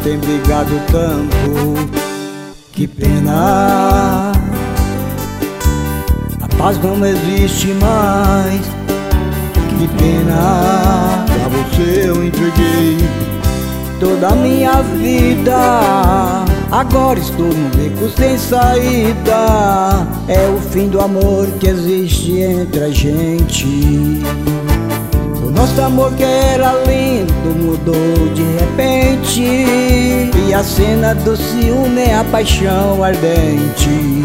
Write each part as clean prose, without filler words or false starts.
tem brigado tanto. Que pena, a paz não existe mais. Que pena, pra você eu entreguei toda a minha vida. Agora estou num beco sem saída. É o fim do amor que existe entre a gente. O nosso amor que era lindo mudou de repente, e a cena do ciúme é a paixão ardente.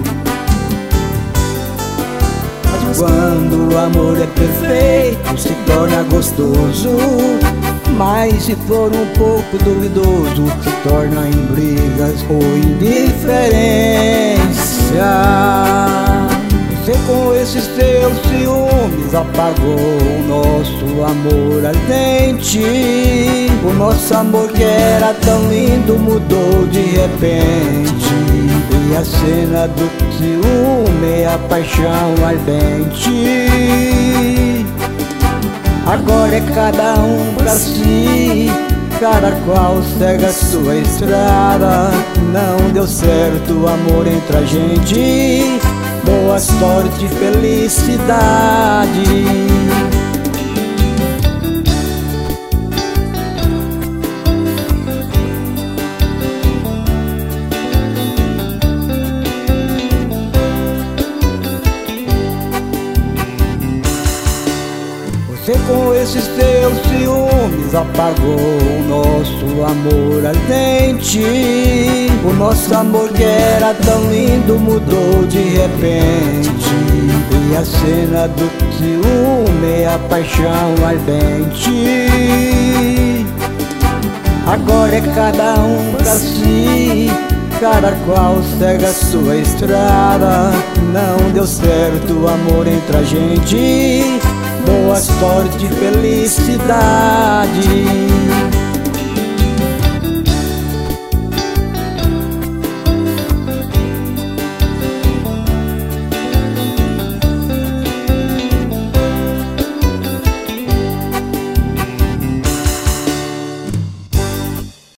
Mas quando o amor é perfeito, se torna gostoso. Mas se for um pouco duvidoso, se torna em brigas ou indiferença. Você com esses seus ciúmes apagou o nosso amor ardente. O nosso amor que era tão lindo mudou de repente, e a cena do ciúme é a paixão ardente. Agora é cada um pra si, cada qual segue a sua estrada. Não deu certo o amor entre a gente. Boa sorte e felicidade. Você com esses seus ciúmes apagou o nosso amor ardente. O nosso amor que era tão lindo mudou de repente, e a cena do ciúme é a paixão ardente. Agora é cada um pra si, cada qual segue a sua estrada. Não deu certo o amor entre a gente. Boa sorte e felicidade.